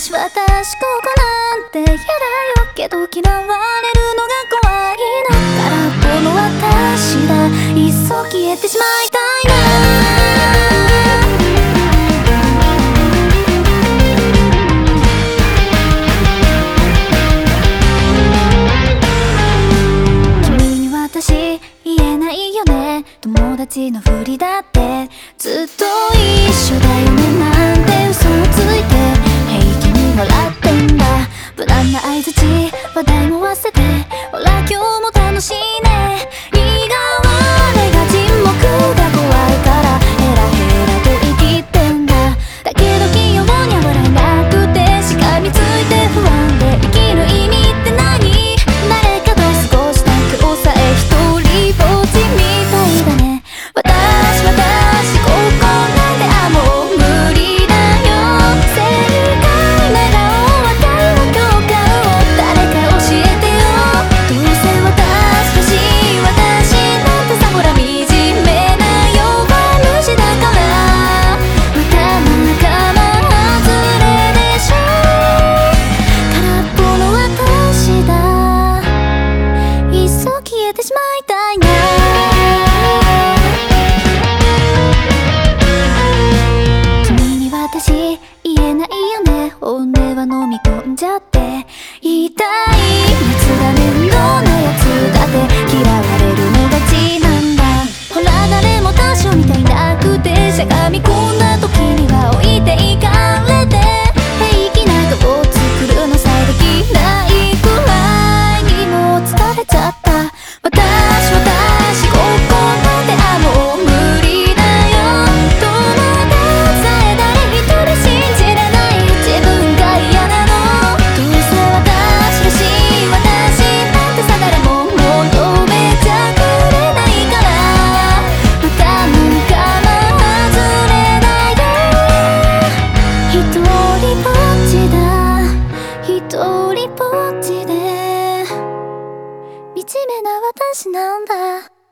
私ここなんて嫌だよけど嫌われるのが怖いな。空っぽの私だ、いっそ消えてしまいたいな。君に私言えないよね、友達のふりだってずっと一緒だよねなんて嘘をついて平気に笑ってんだ。無難な相槌話題も忘れて、ほら今日も楽しいね。苦笑いが沈黙が怖いからヘラヘラと生きてんだ。だけど器用には笑えなくてしがみついて不安で生きる意味って何。誰かと過ごした今日さえ一人ぼっちみたいだね。私ここなんてもう無理だよ。正解な顔は誰の教科を誰か教えてよ。どうせ私らしい私なんてさほら惨めな弱虫だから。また仲間外れでしょ。空っぽの私だ、いっそ消えてしまいたいな。君に私言えないよね、本音は飲み込んじゃって。言いたい熱が面倒なやつだって嫌われるのがちなんだ。ほら誰も多少みたいなくてしゃがみ込んだ時には置いていかれて平気な顔を作るのさえできないくらいにもう疲れちゃった。私ここなんてもう無理だよ。友達さえ誰一人信じれない自分が嫌なの。どうせ私らしい私なんてさ誰も求めちゃくれないから。また仲間外れだよ。一人ぼっちだ、一人ぼっちで惨めな私なんだ。